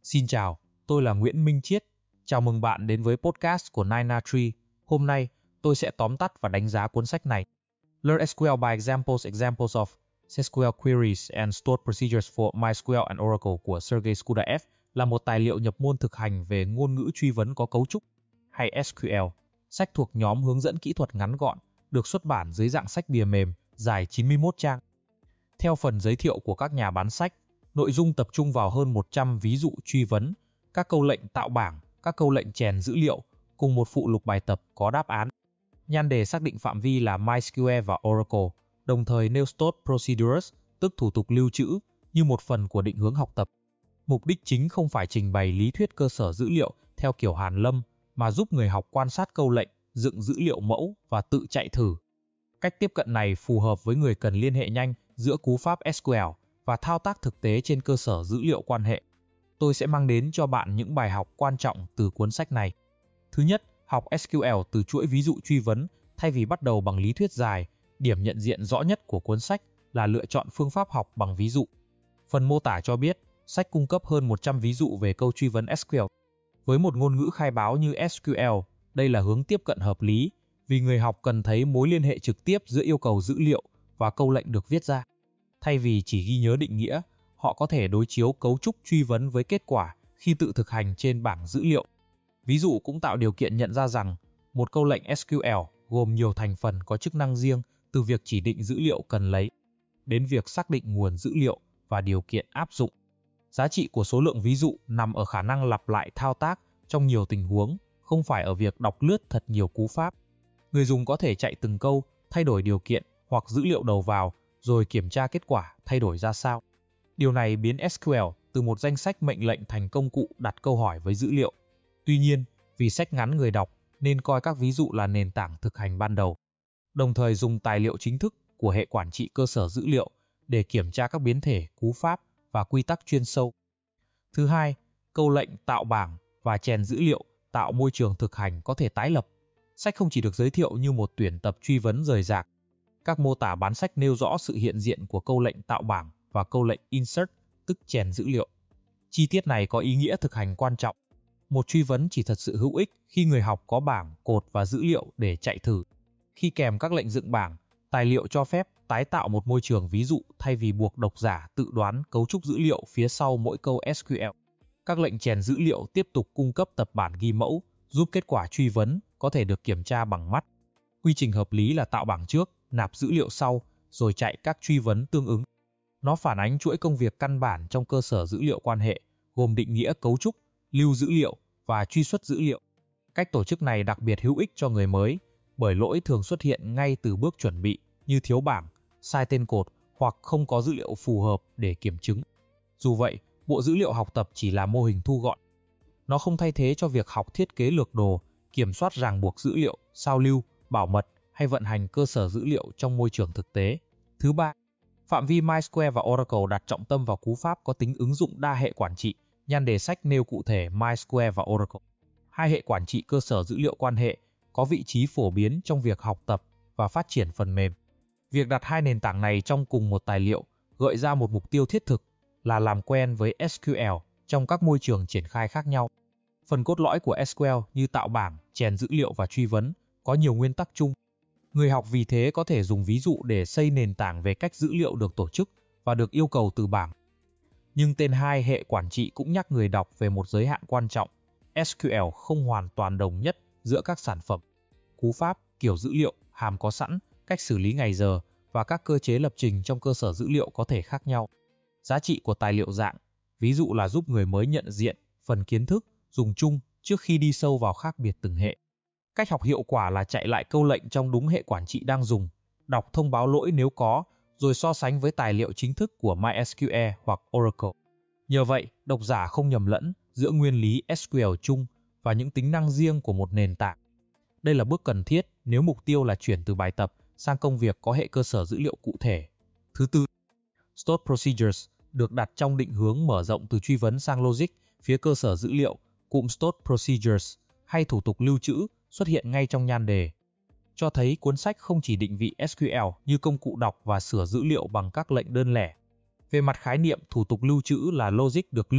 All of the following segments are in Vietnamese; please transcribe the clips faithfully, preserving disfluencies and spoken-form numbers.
Xin chào, tôi là Nguyễn Minh Chiết. Chào mừng bạn đến với podcast của nine na Tree. Hôm nay, tôi sẽ tóm tắt và đánh giá cuốn sách này. Learn ét quy eo by Examples Examples of ét quy eo Queries and Stored Procedures for MySQL and Oracle của Sergey Skudaev là một tài liệu nhập môn thực hành về ngôn ngữ truy vấn có cấu trúc, hay ét quy eo. Sách thuộc nhóm hướng dẫn kỹ thuật ngắn gọn, được xuất bản dưới dạng sách bìa mềm, dài chín mươi mốt trang. Theo phần giới thiệu của các nhà bán sách, nội dung tập trung vào hơn một trăm ví dụ truy vấn, các câu lệnh tạo bảng, các câu lệnh chèn dữ liệu, cùng một phụ lục bài tập có đáp án. Nhan đề xác định phạm vi là MySQL và Oracle, đồng thời nêu Stored Procedures, tức thủ tục lưu trữ, như một phần của định hướng học tập. Mục đích chính không phải trình bày lý thuyết cơ sở dữ liệu theo kiểu hàn lâm, mà giúp người học quan sát câu lệnh, dựng dữ liệu mẫu và tự chạy thử. Cách tiếp cận này phù hợp với người cần liên hệ nhanh giữa cú pháp ét quy eo và thao tác thực tế trên cơ sở dữ liệu quan hệ. Tôi sẽ mang đến cho bạn những bài học quan trọng từ cuốn sách này. Thứ nhất, học ét quy eo từ chuỗi ví dụ truy vấn thay vì bắt đầu bằng lý thuyết dài. Điểm nhận diện rõ nhất của cuốn sách là lựa chọn phương pháp học bằng ví dụ. Phần mô tả cho biết, sách cung cấp hơn một trăm ví dụ về câu truy vấn ét quy eo. Với một ngôn ngữ khai báo như ét quy eo, đây là hướng tiếp cận hợp lý, vì người học cần thấy mối liên hệ trực tiếp giữa yêu cầu dữ liệu và câu lệnh được viết ra. Thay vì chỉ ghi nhớ định nghĩa, họ có thể đối chiếu cấu trúc truy vấn với kết quả khi tự thực hành trên bảng dữ liệu. Ví dụ cũng tạo điều kiện nhận ra rằng, một câu lệnh ét quy eo gồm nhiều thành phần có chức năng riêng, từ việc chỉ định dữ liệu cần lấy, đến việc xác định nguồn dữ liệu và điều kiện áp dụng. Giá trị của số lượng ví dụ nằm ở khả năng lặp lại thao tác trong nhiều tình huống, không phải ở việc đọc lướt thật nhiều cú pháp. Người dùng có thể chạy từng câu, thay đổi điều kiện hoặc dữ liệu đầu vào, rồi kiểm tra kết quả thay đổi ra sao. Điều này biến ét quy eo từ một danh sách mệnh lệnh thành công cụ đặt câu hỏi với dữ liệu. Tuy nhiên, vì sách ngắn người đọc, nên coi các ví dụ là nền tảng thực hành ban đầu. Đồng thời dùng tài liệu chính thức của hệ quản trị cơ sở dữ liệu để kiểm tra các biến thể, cú pháp và quy tắc chuyên sâu. Thứ hai, câu lệnh tạo bảng và chèn dữ liệu tạo môi trường thực hành có thể tái lập. Sách không chỉ được giới thiệu như một tuyển tập truy vấn rời rạc. Các mô tả bán sách nêu rõ sự hiện diện của câu lệnh tạo bảng và câu lệnh insert, tức chèn dữ liệu. Chi tiết này có ý nghĩa thực hành quan trọng. Một truy vấn chỉ thật sự hữu ích khi người học có bảng, cột và dữ liệu để chạy thử. Khi kèm các lệnh dựng bảng, tài liệu cho phép tái tạo một môi trường ví dụ thay vì buộc độc giả tự đoán cấu trúc dữ liệu phía sau mỗi câu ét quy eo. Các lệnh chèn dữ liệu tiếp tục cung cấp tập bản ghi mẫu, giúp kết quả truy vấn có thể được kiểm tra bằng mắt. Quy trình hợp lý là tạo bảng trước, nạp dữ liệu sau, rồi chạy các truy vấn tương ứng. Nó phản ánh chuỗi công việc căn bản trong cơ sở dữ liệu quan hệ, gồm định nghĩa cấu trúc, lưu dữ liệu và truy xuất dữ liệu. Cách tổ chức này đặc biệt hữu ích cho người mới, bởi lỗi thường xuất hiện ngay từ bước chuẩn bị, như thiếu bảng, sai tên cột hoặc không có dữ liệu phù hợp để kiểm chứng. Dù vậy, bộ dữ liệu học tập chỉ là mô hình thu gọn. Nó không thay thế cho việc học thiết kế lược đồ, kiểm soát ràng buộc dữ liệu, sao lưu, bảo mật hay vận hành cơ sở dữ liệu trong môi trường thực tế. Thứ ba, phạm vi MySQL và Oracle đặt trọng tâm vào cú pháp có tính ứng dụng đa hệ quản trị. Nhan đề sách nêu cụ thể MySQL và Oracle. Hai hệ quản trị cơ sở dữ liệu quan hệ có vị trí phổ biến trong việc học tập và phát triển phần mềm. Việc đặt hai nền tảng này trong cùng một tài liệu gợi ra một mục tiêu thiết thực là làm quen với ét quy eo trong các môi trường triển khai khác nhau. Phần cốt lõi của ét quy eo như tạo bảng, chèn dữ liệu và truy vấn có nhiều nguyên tắc chung. Người học vì thế có thể dùng ví dụ để xây nền tảng về cách dữ liệu được tổ chức và được yêu cầu từ bảng. Nhưng tên hai hệ quản trị cũng nhắc người đọc về một giới hạn quan trọng. ét quy eo không hoàn toàn đồng nhất giữa các sản phẩm. Cú pháp, kiểu dữ liệu, hàm có sẵn, cách xử lý ngày giờ và các cơ chế lập trình trong cơ sở dữ liệu có thể khác nhau. Giá trị của tài liệu dạng, ví dụ là giúp người mới nhận diện phần kiến thức dùng chung trước khi đi sâu vào khác biệt từng hệ. Cách học hiệu quả là chạy lại câu lệnh trong đúng hệ quản trị đang dùng, đọc thông báo lỗi nếu có, rồi so sánh với tài liệu chính thức của MySQL hoặc Oracle. Nhờ vậy, độc giả không nhầm lẫn giữa nguyên lý ét quy eo chung và những tính năng riêng của một nền tảng. Đây là bước cần thiết nếu mục tiêu là chuyển từ bài tập sang công việc có hệ cơ sở dữ liệu cụ thể. Thứ tư, Stored Procedures được đặt trong định hướng mở rộng từ truy vấn sang logic phía cơ sở dữ liệu. Cụm Stored Procedures hay thủ tục lưu trữ xuất hiện ngay trong nhan đề, cho thấy cuốn sách không chỉ định vị ét quy eo như công cụ đọc và sửa dữ liệu bằng các lệnh đơn lẻ. Về mặt khái niệm, thủ tục lưu trữ là logic được lưu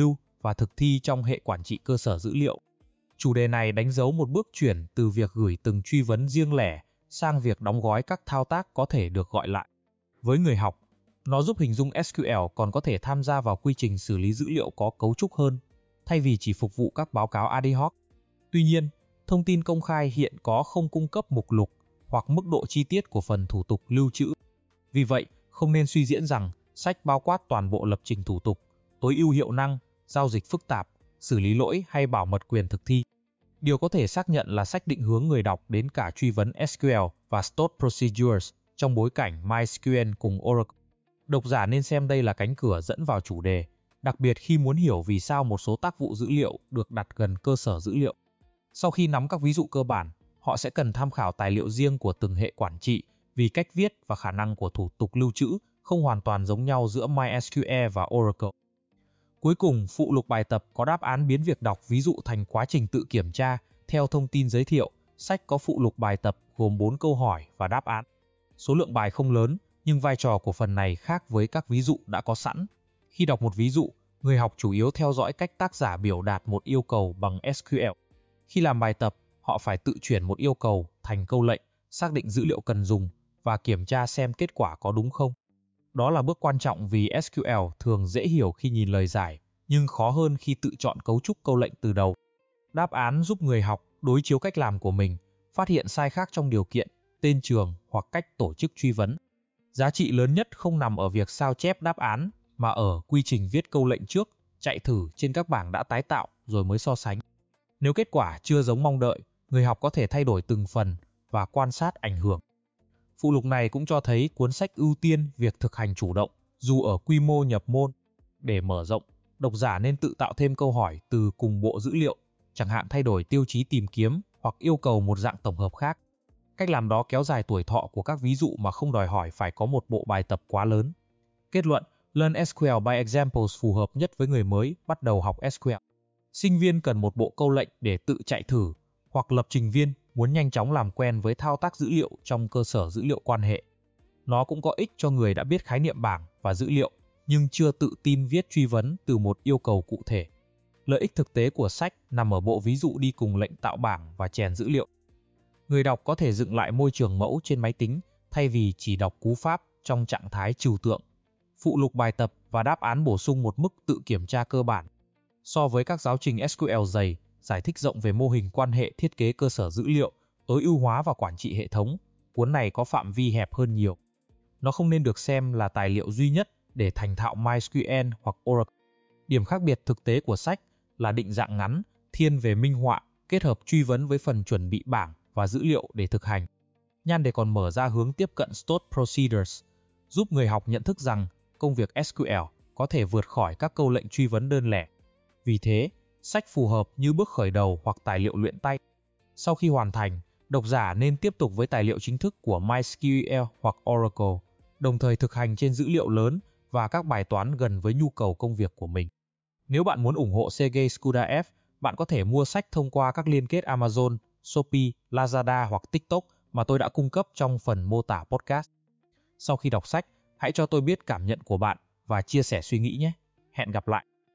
và thực thi trong hệ quản trị cơ sở dữ liệu. Chủ đề này đánh dấu một bước chuyển từ việc gửi từng truy vấn riêng lẻ sang việc đóng gói các thao tác có thể được gọi lại. Với người học, nó giúp hình dung ét quy lờ còn có thể tham gia vào quy trình xử lý dữ liệu có cấu trúc hơn, thay vì chỉ phục vụ các báo cáo ad hoc. Tuy nhiên, thông tin công khai hiện có không cung cấp mục lục hoặc mức độ chi tiết của phần thủ tục lưu trữ. Vì vậy, không nên suy diễn rằng sách bao quát toàn bộ lập trình thủ tục, tối ưu hiệu năng, giao dịch phức tạp, xử lý lỗi hay bảo mật quyền thực thi. Điều có thể xác nhận là sách định hướng người đọc đến cả truy vấn ét quy lờ và Stored Procedures trong bối cảnh MySQL cùng Oracle. Độc giả nên xem đây là cánh cửa dẫn vào chủ đề, đặc biệt khi muốn hiểu vì sao một số tác vụ dữ liệu được đặt gần cơ sở dữ liệu. Sau khi nắm các ví dụ cơ bản, họ sẽ cần tham khảo tài liệu riêng của từng hệ quản trị vì cách viết và khả năng của thủ tục lưu trữ không hoàn toàn giống nhau giữa MySQL và Oracle. Cuối cùng, phụ lục bài tập có đáp án biến việc đọc ví dụ thành quá trình tự kiểm tra. Theo thông tin giới thiệu, sách có phụ lục bài tập gồm bốn câu hỏi và đáp án. Số lượng bài không lớn, nhưng vai trò của phần này khác với các ví dụ đã có sẵn. Khi đọc một ví dụ, người học chủ yếu theo dõi cách tác giả biểu đạt một yêu cầu bằng ét quy lờ. Khi làm bài tập, họ phải tự chuyển một yêu cầu thành câu lệnh, xác định dữ liệu cần dùng và kiểm tra xem kết quả có đúng không. Đó là bước quan trọng vì ét quy lờ thường dễ hiểu khi nhìn lời giải, nhưng khó hơn khi tự chọn cấu trúc câu lệnh từ đầu. Đáp án giúp người học đối chiếu cách làm của mình, phát hiện sai khác trong điều kiện, tên trường hoặc cách tổ chức truy vấn. Giá trị lớn nhất không nằm ở việc sao chép đáp án, mà ở quy trình viết câu lệnh trước, chạy thử trên các bảng đã tái tạo rồi mới so sánh. Nếu kết quả chưa giống mong đợi, người học có thể thay đổi từng phần và quan sát ảnh hưởng. Phụ lục này cũng cho thấy cuốn sách ưu tiên việc thực hành chủ động, dù ở quy mô nhập môn. Để mở rộng, độc giả nên tự tạo thêm câu hỏi từ cùng bộ dữ liệu, chẳng hạn thay đổi tiêu chí tìm kiếm hoặc yêu cầu một dạng tổng hợp khác. Cách làm đó kéo dài tuổi thọ của các ví dụ mà không đòi hỏi phải có một bộ bài tập quá lớn. Kết luận, Learn ét quy lờ by Examples phù hợp nhất với người mới bắt đầu học ét quy lờ. Sinh viên cần một bộ câu lệnh để tự chạy thử, hoặc lập trình viên muốn nhanh chóng làm quen với thao tác dữ liệu trong cơ sở dữ liệu quan hệ. Nó cũng có ích cho người đã biết khái niệm bảng và dữ liệu, nhưng chưa tự tin viết truy vấn từ một yêu cầu cụ thể. Lợi ích thực tế của sách nằm ở bộ ví dụ đi cùng lệnh tạo bảng và chèn dữ liệu. Người đọc có thể dựng lại môi trường mẫu trên máy tính thay vì chỉ đọc cú pháp trong trạng thái trừu tượng. Phụ lục bài tập và đáp án bổ sung một mức tự kiểm tra cơ bản. So với các giáo trình ét quy lờ dày, giải thích rộng về mô hình quan hệ thiết kế cơ sở dữ liệu, tối ưu hóa và quản trị hệ thống, cuốn này có phạm vi hẹp hơn nhiều. Nó không nên được xem là tài liệu duy nhất để thành thạo MySQL hoặc Oracle. Điểm khác biệt thực tế của sách là định dạng ngắn, thiên về minh họa, kết hợp truy vấn với phần chuẩn bị bảng và dữ liệu để thực hành. Nhan đề còn mở ra hướng tiếp cận Stored Procedures, giúp người học nhận thức rằng công việc ét quy lờ có thể vượt khỏi các câu lệnh truy vấn đơn lẻ. Vì thế, sách phù hợp như bước khởi đầu hoặc tài liệu luyện tay. Sau khi hoàn thành, độc giả nên tiếp tục với tài liệu chính thức của MySQL hoặc Oracle, đồng thời thực hành trên dữ liệu lớn và các bài toán gần với nhu cầu công việc của mình. Nếu bạn muốn ủng hộ Sergey Skudaev, bạn có thể mua sách thông qua các liên kết Amazon, Shopee, Lazada hoặc TikTok mà tôi đã cung cấp trong phần mô tả podcast. Sau khi đọc sách, hãy cho tôi biết cảm nhận của bạn và chia sẻ suy nghĩ nhé. Hẹn gặp lại!